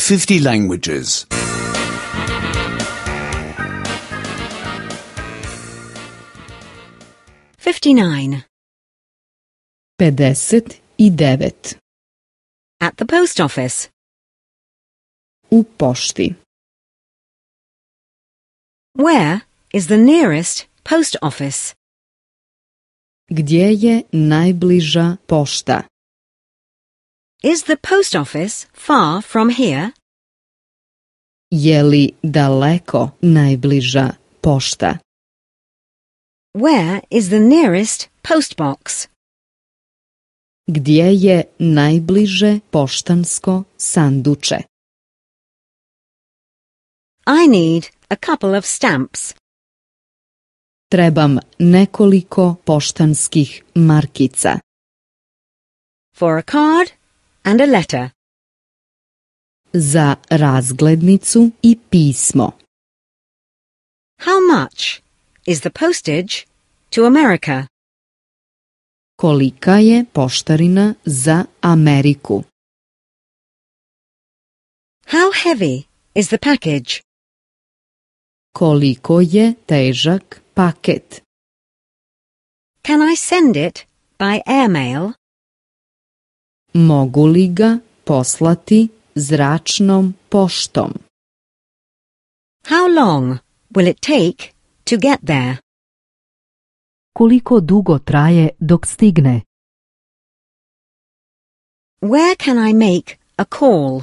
50 languages. 59. 59. At the post office. U pošti. Where is the nearest post office? Gdje je najbliža pošta? Is the post office far from here? Je li daleko najbliža pošta? Where is the nearest post box? Gdje je najbliže poštansko sanduče? I need a couple of stamps. Trebam nekoliko poštanskih markica. For a card and a letter. Za razglednicu i pismo. How much is the postage to America? Kolika je poštarina za Ameriku? How heavy is the package? Koliko je težak paket? Can I send it by airmail? Mogu li ga poslati zračnom poštom? How long will it take to get there? Koliko dugo traje dok stigne? Where can I make a call?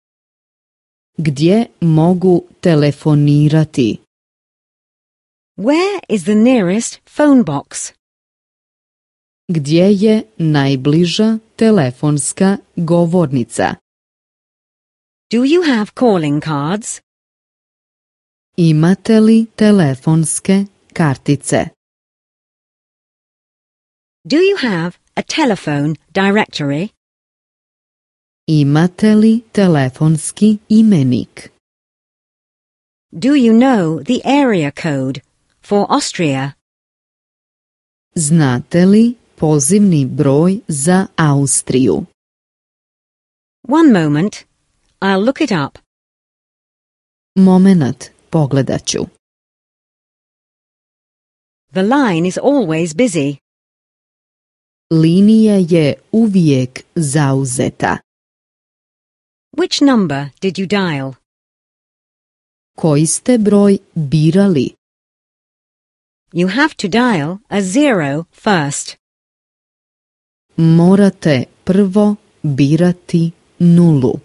Gdje mogu telefonirati? Where is the nearest phone box? Gdje je najbliža telefonska govornica? Do you have calling cards? Imate li telefonske kartice? Do you have a telephone directory? Imate li telefonski imenik? Do you know the area code for Austria? Znate li pozivni broj za Austriju? One moment, I'll look it up. Momenat, pogledat ću. The line is always busy. Linija je uvijek zauzeta. Which number did you dial? Koji ste broj birali? You have to dial a 0 first. Morate prvo birati nulu.